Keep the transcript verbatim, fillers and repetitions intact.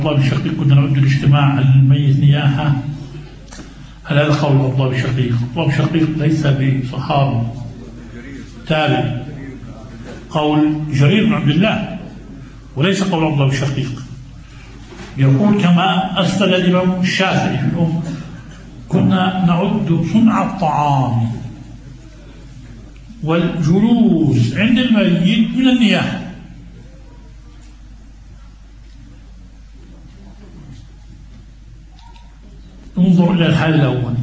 الله بالشقيق كنا نعد الاجتماع الميت نياحة. هل هذا قول الله بالشقيق؟ الله بالشقيق ليس بصحابي تابع، قول جرير بن عبد الله وليس قول الله بالشقيق. يقول كما أسند الإمام الشافعي في الأم: كنا نعد صنع الطعام والجلوس عند الميت من النياحة. انظر إلى الحال الأول: